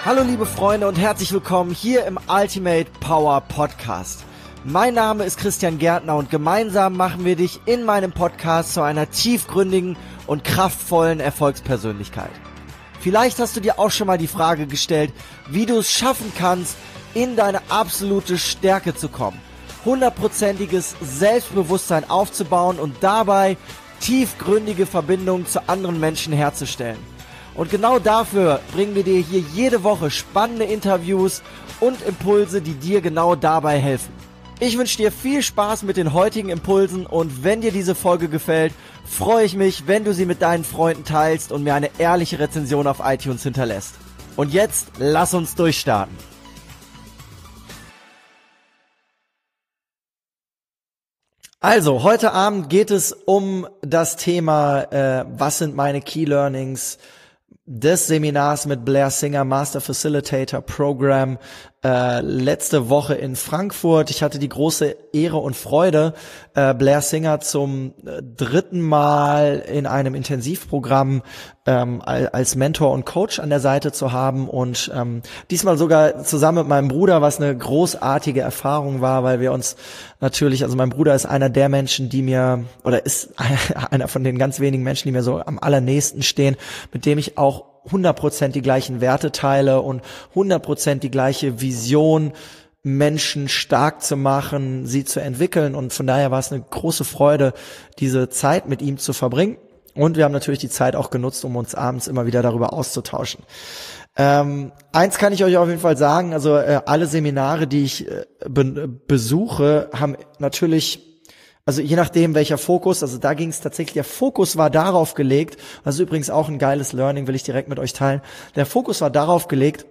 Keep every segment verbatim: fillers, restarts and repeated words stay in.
Hallo liebe Freunde und herzlich willkommen hier im Ultimate Power Podcast. Mein Name ist Christian Gärtner und gemeinsam machen wir dich in meinem Podcast zu einer tiefgründigen und kraftvollen Erfolgspersönlichkeit. Vielleicht hast du dir auch schon mal die Frage gestellt, wie du es schaffen kannst, in deine absolute Stärke zu kommen, hundertprozentiges Selbstbewusstsein aufzubauen und dabei tiefgründige Verbindungen zu anderen Menschen herzustellen. Und genau dafür bringen wir dir hier jede Woche spannende Interviews und Impulse, die dir genau dabei helfen. Ich wünsche dir viel Spaß mit den heutigen Impulsen und wenn dir diese Folge gefällt, freue ich mich, wenn du sie mit deinen Freunden teilst und mir eine ehrliche Rezension auf iTunes hinterlässt. Und jetzt lass uns durchstarten. Also, heute Abend geht es um das Thema, äh, was sind meine Key Learnings des Seminars mit Blair Singer, Master Facilitator Program, äh, letzte Woche in Frankfurt. Ich hatte die große Ehre und Freude, äh, Blair Singer zum äh, dritten Mal in einem Intensivprogramm ähm, als Mentor und Coach an der Seite zu haben und ähm, diesmal sogar zusammen mit meinem Bruder, was eine großartige Erfahrung war, weil wir uns natürlich, also mein Bruder ist einer der Menschen, die mir, oder ist einer von den ganz wenigen Menschen, die mir so am allernächsten stehen, mit dem ich auch hundert Prozent die gleichen Werte teile und hundert Prozent die gleiche Vision, Menschen stark zu machen, sie zu entwickeln. Und von daher war es eine große Freude, diese Zeit mit ihm zu verbringen. Und wir haben natürlich die Zeit auch genutzt, um uns abends immer wieder darüber auszutauschen. Ähm, eins kann ich euch auf jeden Fall sagen, also äh, alle Seminare, die ich äh, be- besuche, haben natürlich, also je nachdem welcher Fokus, also da ging es tatsächlich, der Fokus war darauf gelegt, also übrigens auch ein geiles Learning, will ich direkt mit euch teilen, der Fokus war darauf gelegt,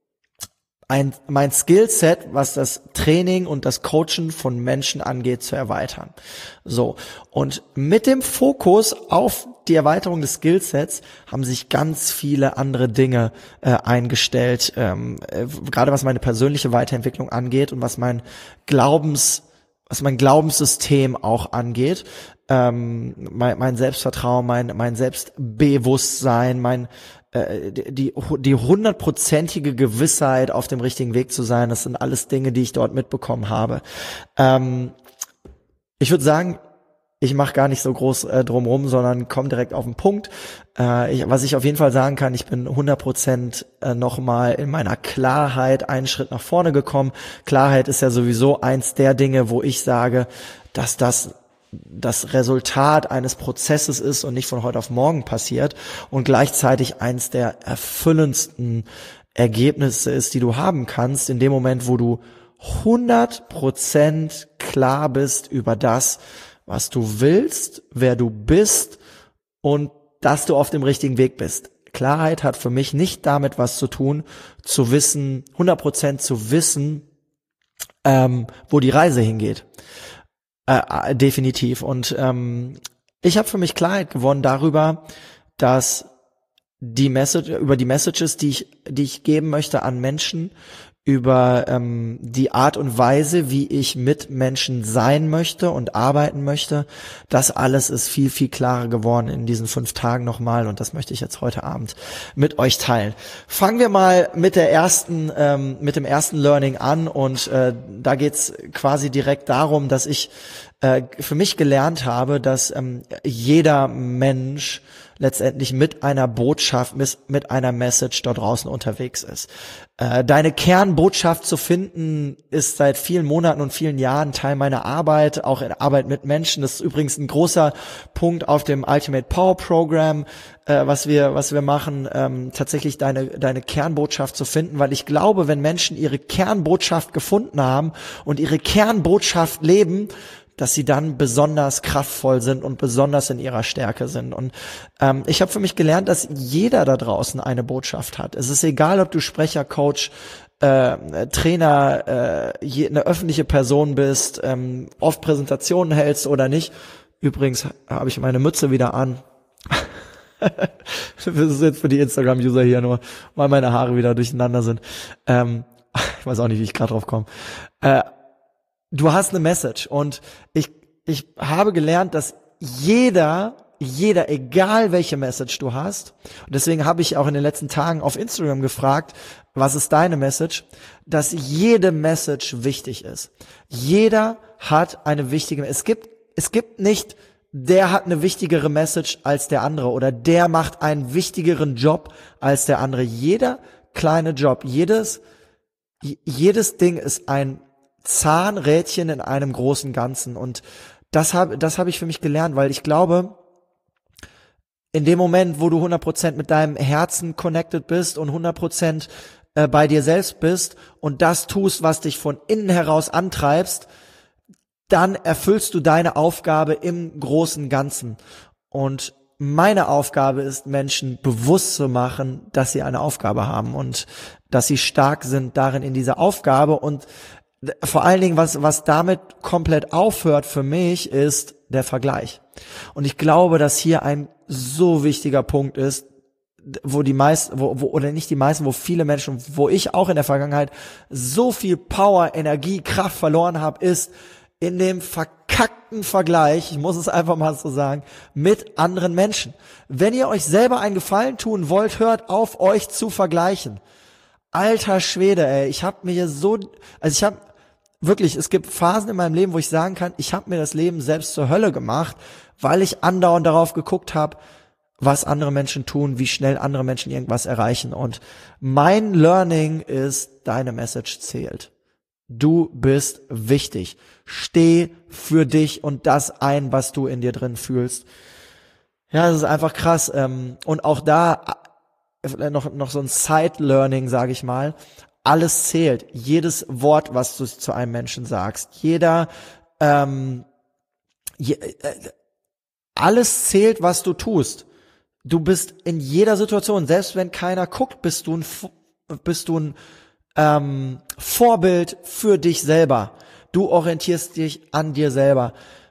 ein, mein Skillset, was das Training und das Coachen von Menschen angeht, zu erweitern. So. Und mit dem Fokus auf die Erweiterung des Skillsets haben sich ganz viele andere Dinge äh, eingestellt, ähm, äh, gerade was meine persönliche Weiterentwicklung angeht und was mein Glaubens, was mein Glaubenssystem auch angeht. Ähm, mein, mein Selbstvertrauen, mein, mein Selbstbewusstsein, mein die die hundertprozentige Gewissheit, auf dem richtigen Weg zu sein, das sind alles Dinge, die ich dort mitbekommen habe. Ähm, ich würde sagen, ich mache gar nicht so groß äh, drumrum, sondern komme direkt auf den Punkt. Äh, ich, was ich auf jeden Fall sagen kann, ich bin hundert Prozent äh, nochmal in meiner Klarheit einen Schritt nach vorne gekommen. Klarheit ist ja sowieso eins der Dinge, wo ich sage, dass das das Resultat eines Prozesses ist und nicht von heute auf morgen passiert und gleichzeitig eins der erfüllendsten Ergebnisse ist, die du haben kannst, in dem Moment, wo du hundert Prozent klar bist über das, was du willst, wer du bist und dass du auf dem richtigen Weg bist. Klarheit hat für mich nicht damit was zu tun, zu wissen, hundert Prozent zu wissen, ähm, wo die Reise hingeht. Äh, definitiv. Und ähm, ich habe für mich Klarheit gewonnen darüber, dass die Message, über die Messages, die ich, die ich geben möchte an Menschen, über ähm, die Art und Weise, wie ich mit Menschen sein möchte und arbeiten möchte, das alles ist viel, viel klarer geworden in diesen fünf Tagen nochmal und das möchte ich jetzt heute Abend mit euch teilen. Fangen wir mal mit der ersten, ähm, mit dem ersten Learning an und äh, da geht's quasi direkt darum, dass ich äh, für mich gelernt habe, dass ähm, jeder Mensch letztendlich mit einer Botschaft, mit einer Message dort draußen unterwegs ist. Äh, deine Kernbotschaft zu finden, ist seit vielen Monaten und vielen Jahren Teil meiner Arbeit, auch in Arbeit mit Menschen. Das ist übrigens ein großer Punkt auf dem Ultimate Power Program, äh, was wir, was wir machen, ähm, tatsächlich deine, deine Kernbotschaft zu finden, weil ich glaube, wenn Menschen ihre Kernbotschaft gefunden haben und ihre Kernbotschaft leben, dass sie dann besonders kraftvoll sind und besonders in ihrer Stärke sind. Und ähm, ich habe für mich gelernt, dass jeder da draußen eine Botschaft hat. Es ist egal, ob du Sprecher, Coach, äh, Trainer, äh, je, eine öffentliche Person bist, ähm, oft Präsentationen hältst oder nicht. Übrigens habe ich meine Mütze wieder an. Das ist jetzt für die Instagram-User hier nur, weil meine Haare wieder durcheinander sind. Ähm, ich weiß auch nicht, wie ich gerade drauf komme. Äh, Du hast eine Message und ich ich habe gelernt, dass jeder jeder, egal welche Message du hast, und deswegen habe ich auch in den letzten Tagen auf Instagram gefragt, was ist deine Message, dass jede Message wichtig ist. Jeder hat eine wichtige, es gibt, es gibt nicht, der hat eine wichtigere Message als der andere oder der macht einen wichtigeren Job als der andere. Jeder kleine Job, jedes, jedes Ding ist ein Zahnrädchen in einem großen Ganzen, und das habe, das habe ich für mich gelernt, weil ich glaube, in dem Moment, wo du hundert Prozent mit deinem Herzen connected bist und hundert Prozent äh, bei dir selbst bist und das tust, was dich von innen heraus antreibst, dann erfüllst du deine Aufgabe im großen Ganzen. Und meine Aufgabe ist, Menschen bewusst zu machen, dass sie eine Aufgabe haben und dass sie stark sind darin in dieser Aufgabe. Und vor allen Dingen, was, was damit komplett aufhört für mich, ist der Vergleich. Und ich glaube, dass hier ein so wichtiger Punkt ist, wo die meisten, wo, wo, oder nicht die meisten, wo viele Menschen, wo ich auch in der Vergangenheit so viel Power, Energie, Kraft verloren habe, ist in dem verkackten Vergleich, ich muss es einfach mal so sagen, mit anderen Menschen. Wenn ihr euch selber einen Gefallen tun wollt, hört auf, euch zu vergleichen. Alter Schwede, ey, ich habe mir hier so, also ich habe wirklich, es gibt Phasen in meinem Leben, wo ich sagen kann, ich habe mir das Leben selbst zur Hölle gemacht, weil ich andauernd darauf geguckt habe, was andere Menschen tun, wie schnell andere Menschen irgendwas erreichen. Und mein Learning ist, deine Message zählt. Du bist wichtig. Steh für dich und das ein, was du in dir drin fühlst. Ja, das ist einfach krass. Und auch da noch, noch so ein Side-Learning, sage ich mal. Alles zählt. Jedes Wort, was du zu einem Menschen sagst. Jeder, ähm, je, äh, alles zählt, was du tust. Du bist in jeder Situation, selbst wenn keiner guckt, bist du ein, bist du ein ähm, Vorbild für dich selber. Du orientierst dich an dir selber.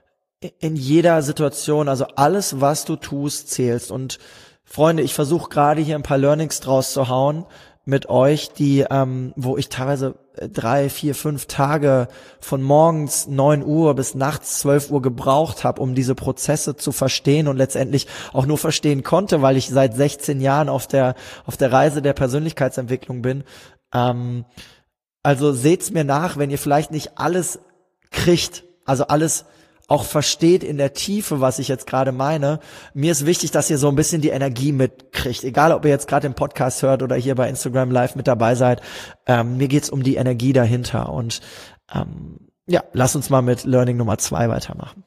In jeder Situation, also alles, was du tust, zählst. Und Freunde, ich versuche gerade hier ein paar Learnings draus zu hauen mit euch, die, ähm, wo ich teilweise drei, vier, fünf Tage von morgens neun Uhr bis nachts zwölf Uhr gebraucht habe, um diese Prozesse zu verstehen und letztendlich auch nur verstehen konnte, weil ich seit sechzehn Jahren auf der auf der Reise der Persönlichkeitsentwicklung bin. Ähm, also seht's mir nach, wenn ihr vielleicht nicht alles kriegt, also alles auch versteht in der Tiefe, was ich jetzt gerade meine. Mir ist wichtig, dass ihr so ein bisschen die Energie mitkriegt. Egal, ob ihr jetzt gerade den Podcast hört oder hier bei Instagram live mit dabei seid. Ähm, mir geht's um die Energie dahinter. Und ähm, ja, lass uns mal mit Learning Nummer zwei weitermachen.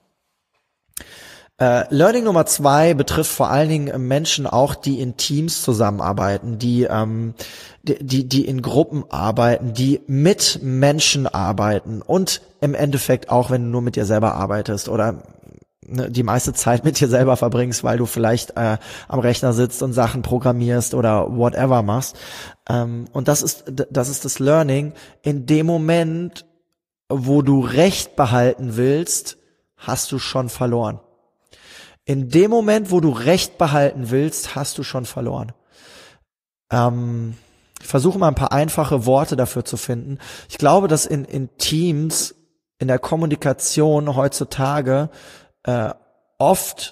Äh, Learning Nummer zwei betrifft vor allen Dingen Menschen auch, die in Teams zusammenarbeiten, die, ähm, die, die, die in Gruppen arbeiten, die mit Menschen arbeiten und im Endeffekt auch, wenn du nur mit dir selber arbeitest oder ne, die meiste Zeit mit dir selber verbringst, weil du vielleicht äh, am Rechner sitzt und Sachen programmierst oder whatever machst. Ähm, und das ist, das ist das Learning. In dem Moment, wo du Recht behalten willst, hast du schon verloren. In dem Moment, wo du Recht behalten willst, hast du schon verloren. Ähm, ich versuche mal ein paar einfache Worte dafür zu finden. Ich glaube, dass in, in Teams, in der Kommunikation heutzutage äh, oft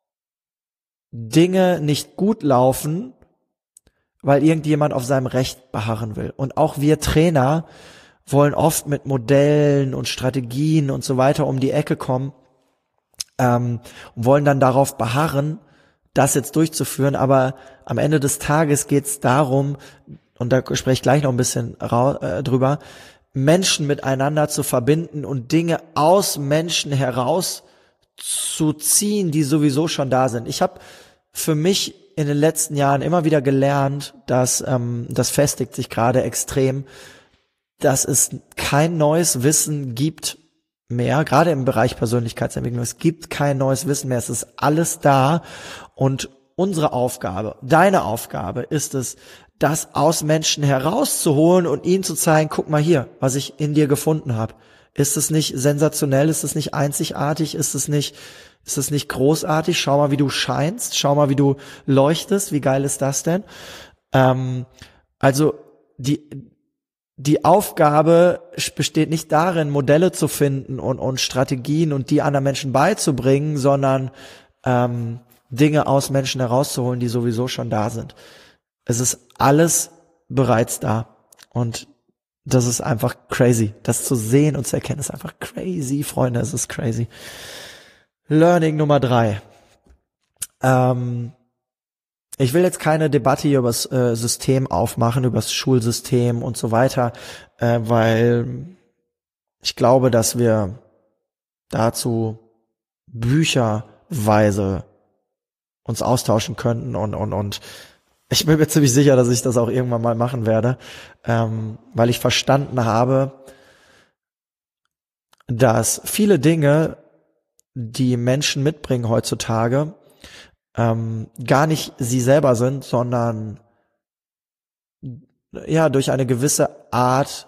Dinge nicht gut laufen, weil irgendjemand auf seinem Recht beharren will. Und auch wir Trainer wollen oft mit Modellen und Strategien und so weiter um die Ecke kommen, Ähm, und wollen dann darauf beharren, das jetzt durchzuführen, aber am Ende des Tages geht es darum, und da spreche ich gleich noch ein bisschen ra- äh, drüber, Menschen miteinander zu verbinden und Dinge aus Menschen heraus zu ziehen, die sowieso schon da sind. Ich habe für mich in den letzten Jahren immer wieder gelernt, dass ähm, das festigt sich gerade extrem, dass es kein neues Wissen gibt mehr, gerade im Bereich Persönlichkeitsentwicklung. Es gibt kein neues Wissen mehr, es ist alles da und unsere Aufgabe, deine Aufgabe ist es, das aus Menschen herauszuholen und ihnen zu zeigen, guck mal hier, was ich in dir gefunden habe. Ist es nicht sensationell, ist es nicht einzigartig, ist es nicht, ist es nicht großartig? Schau mal, wie du scheinst, schau mal, wie du leuchtest, wie geil ist das denn? Ähm, also die Die Aufgabe besteht nicht darin, Modelle zu finden und, und Strategien und die anderen Menschen beizubringen, sondern ähm, Dinge aus Menschen herauszuholen, die sowieso schon da sind. Es ist alles bereits da. Und das ist einfach crazy. Das zu sehen und zu erkennen ist einfach crazy, Freunde. Es ist crazy. Learning Nummer drei. Ähm, ich will jetzt keine Debatte hier über das äh, System aufmachen, über das Schulsystem und so weiter, äh, weil ich glaube, dass wir dazu bücherweise uns austauschen könnten und und und ich bin mir ziemlich sicher, dass ich das auch irgendwann mal machen werde, ähm, weil ich verstanden habe, dass viele Dinge, die Menschen mitbringen heutzutage, ähm, gar nicht sie selber sind, sondern ja durch eine gewisse Art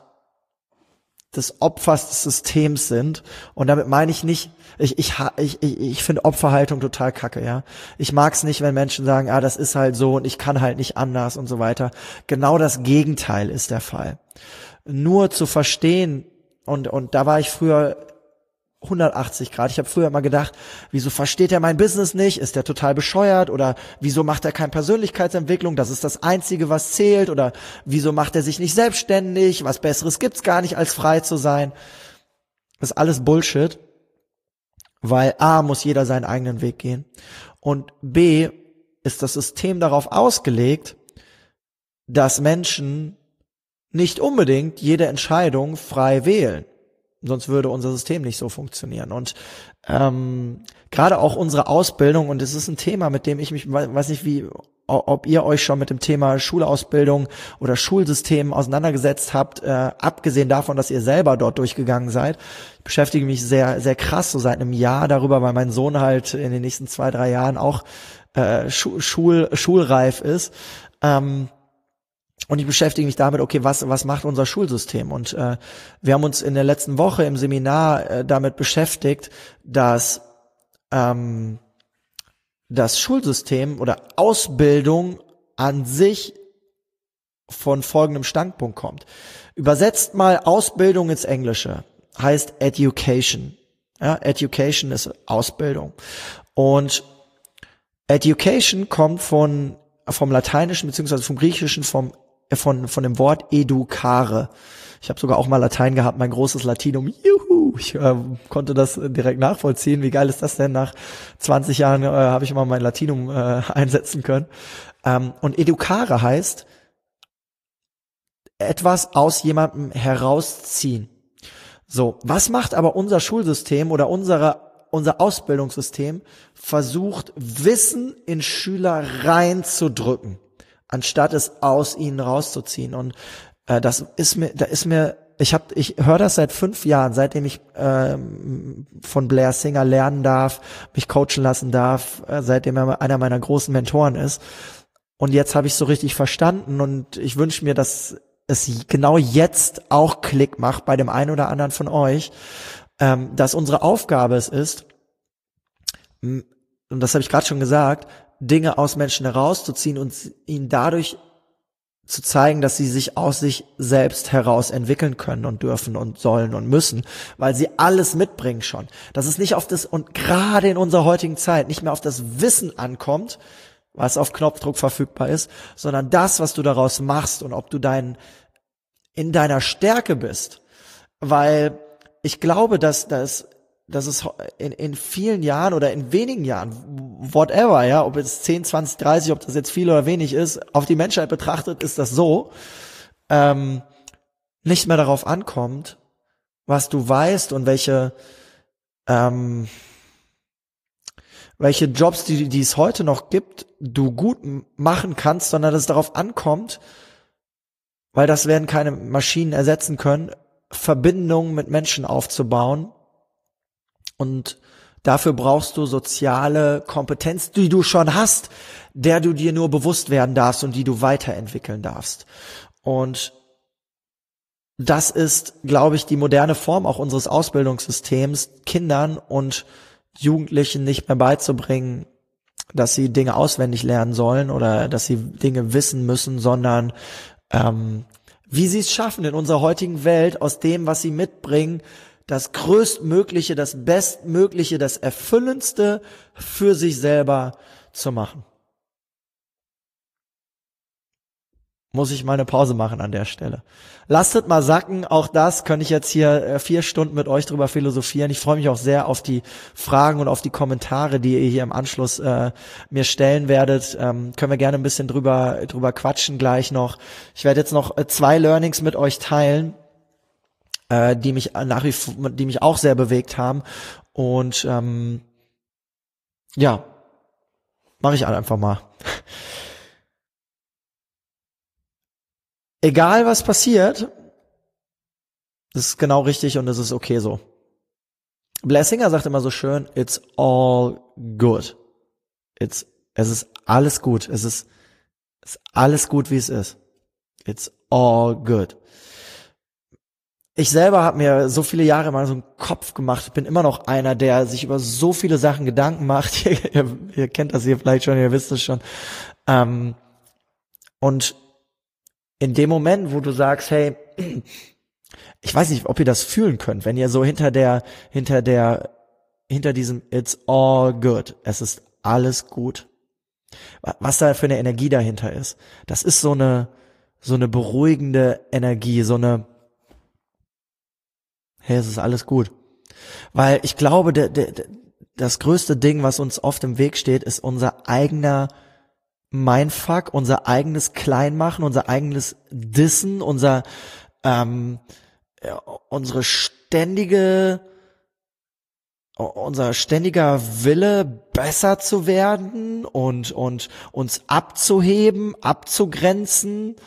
des Opfers des Systems sind. Und damit meine ich nicht, ich ich ich ich, ich finde Opferhaltung total kacke, ja. Ich mag's nicht, wenn Menschen sagen, ah, das ist halt so und ich kann halt nicht anders und so weiter. Genau das Gegenteil ist der Fall. Nur zu verstehen, und und da war ich früher hundertachtzig Grad. Ich habe früher immer gedacht, wieso versteht er mein Business nicht? Ist der total bescheuert? Oder wieso macht er keine Persönlichkeitsentwicklung? Das ist das Einzige, was zählt. Oder wieso macht er sich nicht selbstständig? Was Besseres gibt's gar nicht, als frei zu sein. Das ist alles Bullshit, weil A, muss jeder seinen eigenen Weg gehen und B, ist das System darauf ausgelegt, dass Menschen nicht unbedingt jede Entscheidung frei wählen. Sonst würde unser System nicht so funktionieren. Und ähm, gerade auch unsere Ausbildung, und es ist ein Thema, mit dem ich mich, weiß nicht, wie, ob ihr euch schon mit dem Thema Schulausbildung oder Schulsystem auseinandergesetzt habt, äh, abgesehen davon, dass ihr selber dort durchgegangen seid. Ich beschäftige mich sehr, sehr krass, so seit einem Jahr darüber, weil mein Sohn halt in den nächsten zwei, drei Jahren auch äh, Schul, schulreif ist. Ähm, Und ich beschäftige mich damit, okay, was was macht unser Schulsystem? Und äh, wir haben uns in der letzten Woche im Seminar äh, damit beschäftigt, dass ähm, das Schulsystem oder Ausbildung an sich von folgendem Standpunkt kommt. Übersetzt mal Ausbildung ins Englische, heißt Education. Ja, Education ist Ausbildung. Und Education kommt von vom Lateinischen beziehungsweise vom Griechischen vom von von dem Wort educare. Ich habe sogar auch mal Latein gehabt, mein großes Latinum. Juhu, ich äh, konnte das direkt nachvollziehen. Wie geil ist das denn? Nach zwanzig Jahren äh, habe ich mal mein Latinum äh, einsetzen können. Ähm, und educare heißt etwas aus jemandem herausziehen. So, was macht aber unser Schulsystem oder unsere unser Ausbildungssystem? Versucht Wissen in Schüler reinzudrücken, anstatt es aus ihnen rauszuziehen. Und äh, das ist mir, da ist mir, ich habe, ich höre das seit fünf Jahren, seitdem ich ähm, von Blair Singer lernen darf, mich coachen lassen darf, äh, seitdem er einer meiner großen Mentoren ist. Und jetzt habe ich so richtig verstanden und ich wünsche mir, dass es genau jetzt auch Klick macht bei dem einen oder anderen von euch, ähm, dass unsere Aufgabe es ist, und das habe ich gerade schon gesagt, Dinge aus Menschen herauszuziehen und ihnen dadurch zu zeigen, dass sie sich aus sich selbst heraus entwickeln können und dürfen und sollen und müssen, weil sie alles mitbringen schon. Dass es nicht auf das, und gerade in unserer heutigen Zeit, nicht mehr auf das Wissen ankommt, was auf Knopfdruck verfügbar ist, sondern das, was du daraus machst und ob du dein, in deiner Stärke bist. Weil ich glaube, dass, dass, dass es in, in vielen Jahren oder in wenigen Jahren, whatever, ja, ob es zehn, zwanzig, dreißig, ob das jetzt viel oder wenig ist, auf die Menschheit betrachtet ist das so, ähm, nicht mehr darauf ankommt, was du weißt und welche, ähm, welche Jobs, die, die es heute noch gibt, du gut machen kannst, sondern dass es darauf ankommt, weil das werden keine Maschinen ersetzen können, Verbindungen mit Menschen aufzubauen. Und dafür brauchst du soziale Kompetenz, die du schon hast, der du dir nur bewusst werden darfst und die du weiterentwickeln darfst. Und das ist, glaube ich, die moderne Form auch unseres Ausbildungssystems, Kindern und Jugendlichen nicht mehr beizubringen, dass sie Dinge auswendig lernen sollen oder dass sie Dinge wissen müssen, sondern ähm, wie sie es schaffen, in unserer heutigen Welt aus dem, was sie mitbringen, das Größtmögliche, das Bestmögliche, das Erfüllendste für sich selber zu machen. Muss ich mal eine Pause machen an der Stelle. Lasst mal sacken, auch das könnte ich jetzt hier vier Stunden mit euch drüber philosophieren. Ich freue mich auch sehr auf die Fragen und auf die Kommentare, die ihr hier im Anschluss äh, mir stellen werdet. Ähm, können wir gerne ein bisschen drüber drüber quatschen gleich noch. Ich werde jetzt noch äh, zwei Learnings mit euch teilen, äh, die mich nach wie vor, die mich auch sehr bewegt haben. Und ähm, ja, mache ich einfach mal. Egal was passiert, das ist genau richtig und es ist okay so. Blair Singer sagt immer so schön, it's all good. It's, es ist alles gut. Es ist, es ist alles gut, wie es ist. It's all good. Ich selber habe mir so viele Jahre mal so einen Kopf gemacht. Ich bin immer noch einer, der sich über so viele Sachen Gedanken macht. ihr, ihr kennt das hier vielleicht schon, ihr wisst es schon. Ähm, und in dem Moment, wo du sagst, hey, ich weiß nicht, ob ihr das fühlen könnt, wenn ihr so hinter der, hinter der, hinter diesem It's all good, es ist alles gut, was da für eine Energie dahinter ist. Das ist so eine, so eine beruhigende Energie, so eine, hey, es ist alles gut. Weil ich glaube, der, der, das größte Ding, was uns oft im Weg steht, ist unser eigener Mindfuck, unser eigenes Kleinmachen, unser eigenes Dissen, unser ähm, ja, unsere ständige unser ständiger Wille, besser zu werden und und uns abzuheben, abzugrenzen.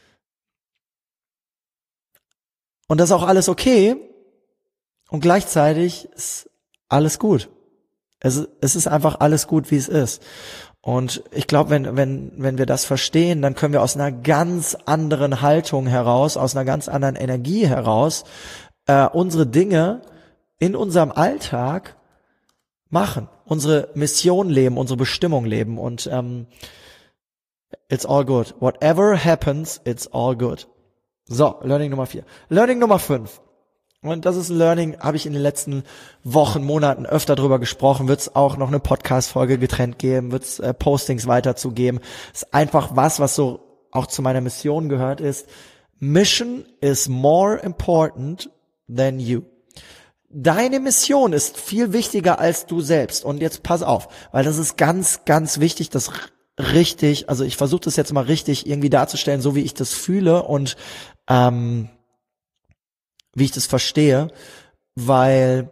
Und das ist auch alles okay. Und gleichzeitig ist alles gut. Es ist, es ist einfach alles gut, wie es ist. Und ich glaube, wenn wenn wenn wir das verstehen, dann können wir aus einer ganz anderen Haltung heraus, aus einer ganz anderen Energie heraus äh, unsere Dinge in unserem Alltag machen, unsere Mission leben, unsere Bestimmung leben. Und ähm, it's all good. Whatever happens, it's all good. So, Learning Nummer vier. Learning Nummer fünf. Und das ist ein Learning, habe ich in den letzten Wochen, Monaten öfter drüber gesprochen, wird es auch noch eine Podcast-Folge getrennt geben, wird es äh, Postings weiterzugeben. Ist einfach was, was so auch zu meiner Mission gehört ist. Mission is more important than you. Deine Mission ist viel wichtiger als du selbst. Und jetzt pass auf, weil das ist ganz, ganz wichtig, das richtig, also ich versuche das jetzt mal richtig irgendwie darzustellen, so wie ich das fühle und ähm, wie ich das verstehe, weil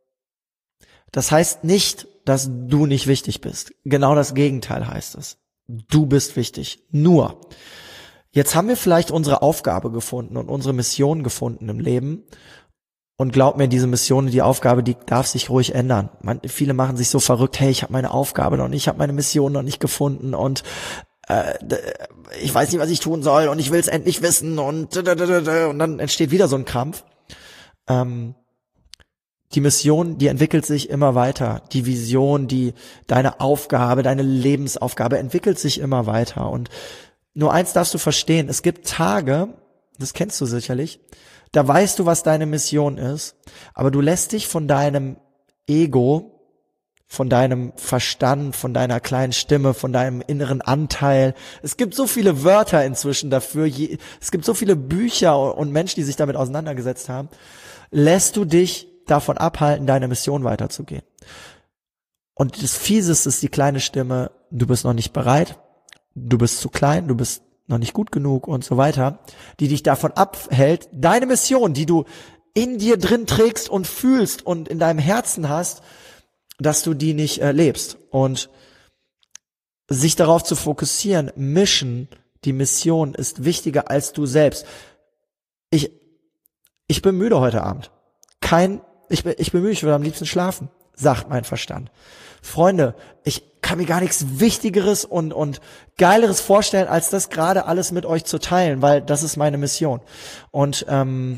das heißt nicht, dass du nicht wichtig bist. Genau das Gegenteil heißt es. Du bist wichtig. Nur, jetzt haben wir vielleicht unsere Aufgabe gefunden und unsere Mission gefunden im Leben. Und glaub mir, diese Mission, die Aufgabe, die darf sich ruhig ändern. Man, viele machen sich so verrückt, hey, ich habe meine Aufgabe noch nicht, ich habe meine Mission noch nicht gefunden und äh, ich weiß nicht, was ich tun soll und ich will es endlich wissen und und dann entsteht wieder so ein Krampf. Ähm, die Mission, die entwickelt sich immer weiter. Die Vision, die deine Aufgabe, deine Lebensaufgabe entwickelt sich immer weiter. Und nur eins darfst du verstehen, es gibt Tage, das kennst du sicherlich, da weißt du, was deine Mission ist, aber du lässt dich von deinem Ego, von deinem Verstand, von deiner kleinen Stimme, von deinem inneren Anteil. Es gibt so viele Wörter inzwischen dafür, es gibt so viele Bücher und Menschen, die sich damit auseinandergesetzt haben. Lässt du dich davon abhalten, deine Mission weiterzugehen. Und das Fieseste ist die kleine Stimme, du bist noch nicht bereit, du bist zu klein, du bist noch nicht gut genug und so weiter, die dich davon abhält, deine Mission, die du in dir drin trägst und fühlst und in deinem Herzen hast, dass du die nicht äh, lebst. Und sich darauf zu fokussieren, Mission, die Mission ist wichtiger als du selbst. Ich Ich bin müde heute Abend. Kein, ich bin, ich bin müde, ich würde am liebsten schlafen, sagt mein Verstand. Freunde, ich kann mir gar nichts Wichtigeres und, und Geileres vorstellen, als das gerade alles mit euch zu teilen, weil das ist meine Mission. Und ähm,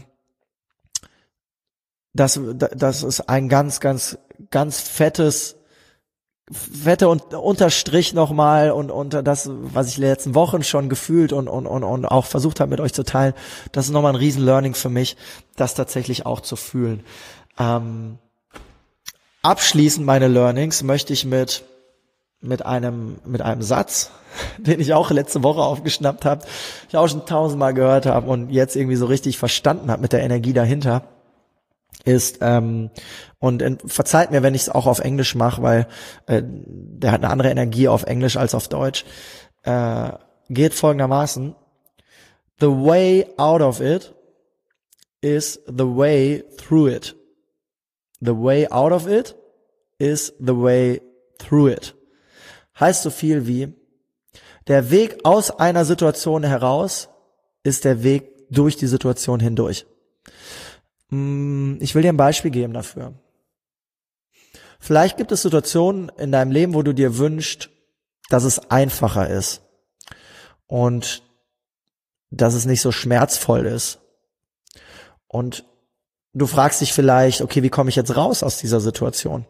das, das ist ein ganz, ganz, ganz fettes, fette Unterstrich nochmal und unter das, was ich in den letzten Wochen schon gefühlt und, und, und, und auch versucht habe mit euch zu teilen, das ist nochmal ein riesen Learning für mich, das tatsächlich auch zu fühlen. Ähm, abschließend meine Learnings möchte ich mit mit einem mit einem Satz, den ich auch letzte Woche aufgeschnappt habe, ich auch schon tausendmal gehört habe und jetzt irgendwie so richtig verstanden habe mit der Energie dahinter, ist, ähm, und äh, verzeiht mir, wenn ich es auch auf Englisch mache, weil äh, der hat eine andere Energie auf Englisch als auf Deutsch, äh, geht folgendermaßen: The way out of it is the way through it. The way out of it is the way through it. Heißt so viel wie, der Weg aus einer Situation heraus ist der Weg durch die Situation hindurch. Ich will dir ein Beispiel geben dafür. Vielleicht gibt es Situationen in deinem Leben, wo du dir wünschst, dass es einfacher ist und dass es nicht so schmerzvoll ist. Und du fragst dich vielleicht, okay, wie komme ich jetzt raus aus dieser Situation?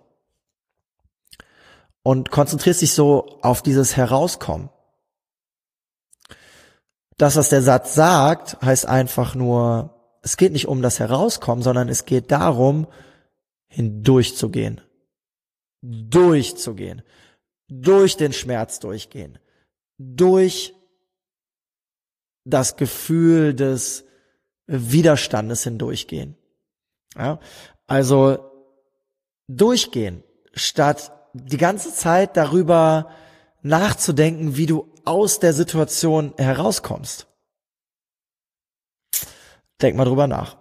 Und konzentrierst dich so auf dieses Herauskommen. Das, was der Satz sagt, heißt einfach nur, es geht nicht um das Herauskommen, sondern es geht darum, hindurchzugehen. Durchzugehen. Durch den Schmerz durchgehen. Durch das Gefühl des Widerstandes hindurchgehen. Ja, also durchgehen, statt die ganze Zeit darüber nachzudenken, wie du aus der Situation herauskommst. Denk mal drüber nach.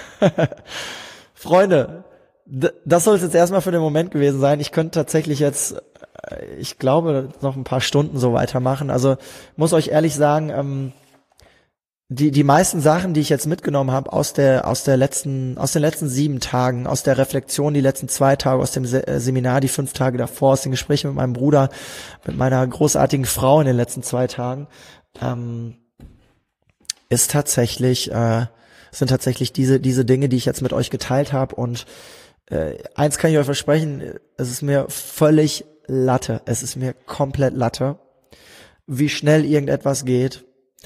Freunde, d- das soll es jetzt erstmal für den Moment gewesen sein. Ich könnte tatsächlich jetzt, ich glaube, noch ein paar Stunden so weitermachen. Also muss euch ehrlich sagen, ähm, die die meisten Sachen, die ich jetzt mitgenommen habe aus der aus der letzten aus den letzten sieben Tagen, aus der Reflexion die letzten zwei Tage, aus dem Se- äh, Seminar die fünf Tage davor, aus den Gesprächen mit meinem Bruder, mit meiner großartigen Frau in den letzten zwei Tagen, ähm, ist tatsächlich äh, sind tatsächlich diese diese Dinge, die ich jetzt mit euch geteilt habe. Und äh, eins kann ich euch versprechen: Es ist mir völlig Latte. Es ist mir komplett Latte, wie schnell irgendetwas geht.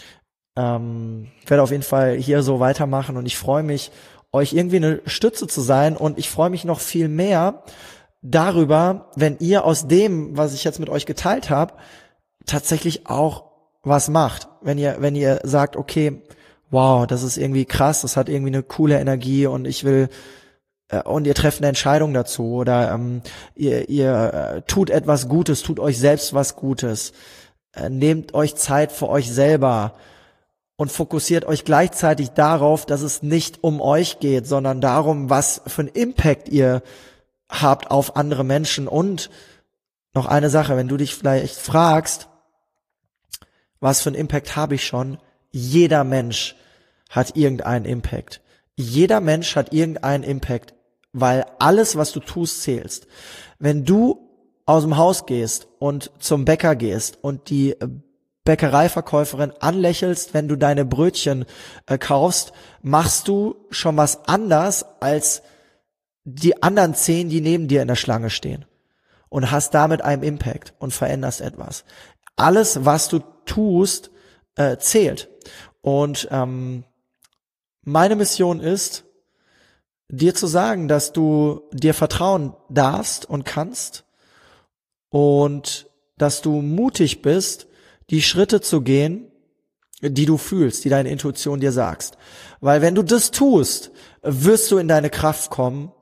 Ähm, werde auf jeden Fall hier so weitermachen und ich freue mich, euch irgendwie eine Stütze zu sein, und ich freue mich noch viel mehr darüber, wenn ihr aus dem, was ich jetzt mit euch geteilt habe, tatsächlich auch was macht. Wenn ihr, wenn ihr sagt, okay, wow, das ist irgendwie krass, das hat irgendwie eine coole Energie und ich will, äh, und ihr trefft eine Entscheidung dazu, oder ähm, ihr, ihr äh, tut etwas Gutes, tut euch selbst was Gutes, äh, nehmt euch Zeit für euch selber und fokussiert euch gleichzeitig darauf, dass es nicht um euch geht, sondern darum, was für einen Impact ihr habt auf andere Menschen. Und noch eine Sache, wenn du dich vielleicht fragst, was für einen Impact habe ich schon? Jeder Mensch hat irgendeinen Impact. Jeder Mensch hat irgendeinen Impact, weil alles, was du tust, zählst. Wenn du aus dem Haus gehst und zum Bäcker gehst und die Bäckereiverkäuferin anlächelst, wenn du deine Brötchen äh, kaufst, machst du schon was anders als die anderen zehn, die neben dir in der Schlange stehen, und hast damit einen Impact und veränderst etwas. Alles, was du tust, äh, zählt. Und ähm, meine Mission ist, dir zu sagen, dass du dir vertrauen darfst und kannst und dass du mutig bist, die Schritte zu gehen, die du fühlst, die deine Intuition dir sagst. Weil wenn du das tust, wirst du in deine Kraft kommen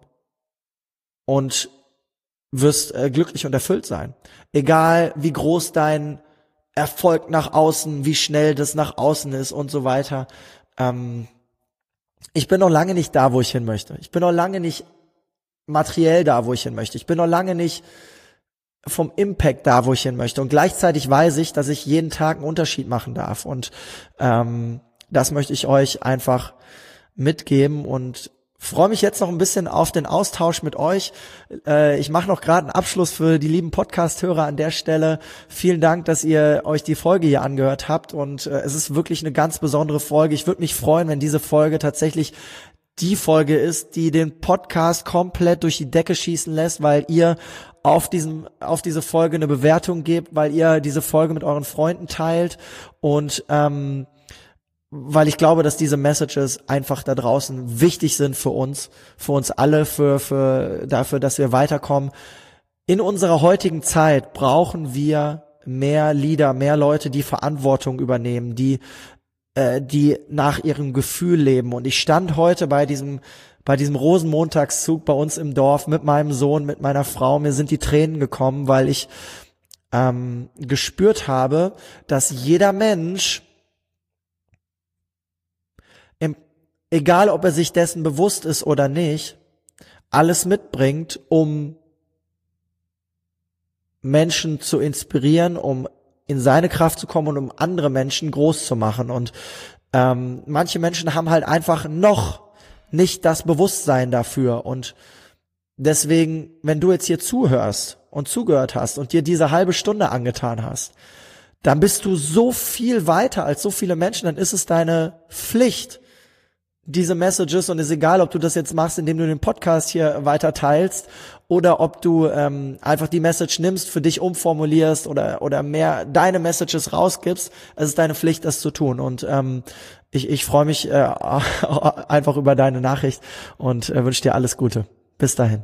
und wirst äh, glücklich und erfüllt sein. Egal wie groß dein Erfolg nach außen, wie schnell das nach außen ist und so weiter. Ähm, ich bin noch lange nicht da, wo ich hin möchte. Ich bin noch lange nicht materiell da, wo ich hin möchte. Ich bin noch lange nicht vom Impact da, wo ich hin möchte. Und gleichzeitig weiß ich, dass ich jeden Tag einen Unterschied machen darf. Und ähm, das möchte ich euch einfach mitgeben und freue mich jetzt noch ein bisschen auf den Austausch mit euch. Äh, ich mache noch gerade einen Abschluss für die lieben Podcast-Hörer an der Stelle. Vielen Dank, dass ihr euch die Folge hier angehört habt. Und äh, es ist wirklich eine ganz besondere Folge. Ich würde mich freuen, wenn diese Folge tatsächlich die Folge ist, die den Podcast komplett durch die Decke schießen lässt, weil ihr auf diesem, auf diese Folge eine Bewertung gebt, weil ihr diese Folge mit euren Freunden teilt und ähm, weil ich glaube, dass diese Messages einfach da draußen wichtig sind für uns, für uns alle, für für dafür, dass wir weiterkommen. in unserer heutigen Zeit brauchen wir mehr Leader, mehr Leute, die Verantwortung übernehmen, die äh, die nach ihrem Gefühl leben. Und ich stand heute bei diesem bei diesem Rosenmontagszug bei uns im Dorf mit meinem Sohn, mit meiner Frau. Mir sind die Tränen gekommen, weil ich ähm, gespürt habe, dass jeder Mensch, im, egal ob er sich dessen bewusst ist oder nicht, alles mitbringt, um Menschen zu inspirieren, um in seine Kraft zu kommen und um andere Menschen groß zu machen. Und ähm, manche Menschen haben halt einfach noch nicht das Bewusstsein dafür. Und deswegen, wenn du jetzt hier zuhörst und zugehört hast und dir diese halbe Stunde angetan hast, dann bist du so viel weiter als so viele Menschen. Dann ist es deine Pflicht, diese Messages, und es ist egal, ob du das jetzt machst, indem du den Podcast hier weiter teilst oder ob du ähm, einfach die Message nimmst, für dich umformulierst oder oder mehr deine Messages rausgibst. Es ist deine Pflicht, das zu tun. Und ähm, ich ich freue mich äh, einfach über deine Nachricht und äh, wünsche dir alles Gute. Bis dahin.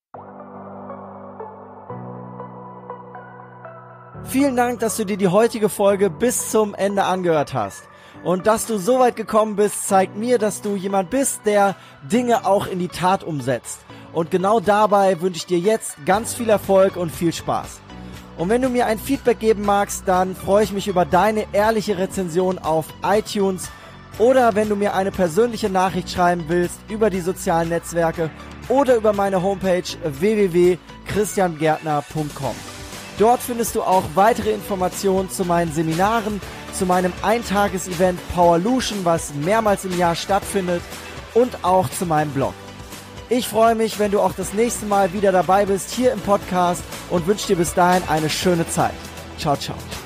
Vielen Dank, dass du dir die heutige Folge bis zum Ende angehört hast. Und dass du so weit gekommen bist, zeigt mir, dass du jemand bist, der Dinge auch in die Tat umsetzt. Und genau dabei wünsche ich dir jetzt ganz viel Erfolg und viel Spaß. Und wenn du mir ein Feedback geben magst, dann freue ich mich über deine ehrliche Rezension auf iTunes oder wenn du mir eine persönliche Nachricht schreiben willst über die sozialen Netzwerke oder über meine Homepage w w w punkt christian gärtner punkt com. Dort findest du auch weitere Informationen zu meinen Seminaren, zu meinem Eintages-Event Powerlution, was mehrmals im Jahr stattfindet, und auch zu meinem Blog. Ich freue mich, wenn du auch das nächste Mal wieder dabei bist hier im Podcast und wünsche dir bis dahin eine schöne Zeit. Ciao, ciao.